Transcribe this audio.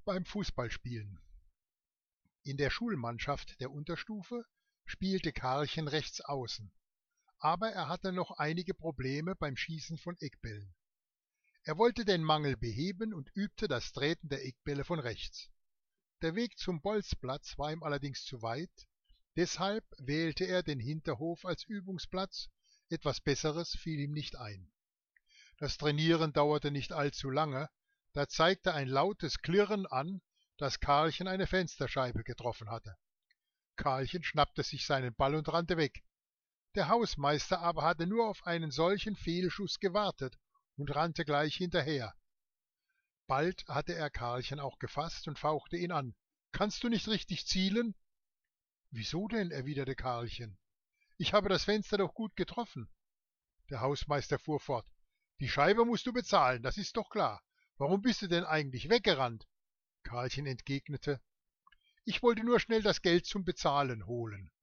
beim Fußballspielen. In der Schulmannschaft der Unterstufe spielte Karlchen rechts außen, aber er hatte noch einige Probleme beim Schießen von Eckbällen. Er wollte den Mangel beheben und übte das Treten der Eckbälle von rechts. Der Weg zum Bolzplatz war ihm allerdings zu weit, deshalb wählte er den Hinterhof als Übungsplatz, etwas Besseres fiel ihm nicht ein. Das Trainieren dauerte nicht allzu lange, da zeigte ein lautes Klirren an, dass Karlchen eine Fensterscheibe getroffen hatte. Karlchen schnappte sich seinen Ball und rannte weg. Der Hausmeister aber hatte nur auf einen solchen Fehlschuss gewartet und rannte gleich hinterher. Bald hatte er Karlchen auch gefasst und fauchte ihn an. »Kannst du nicht richtig zielen?« »Wieso denn?« erwiderte Karlchen. »Ich habe das Fenster doch gut getroffen.« Der Hausmeister fuhr fort. »Die Scheibe musst du bezahlen, das ist doch klar. Warum bist du denn eigentlich weggerannt?« Karlchen entgegnete, »Ich wollte nur schnell das Geld zum Bezahlen holen.«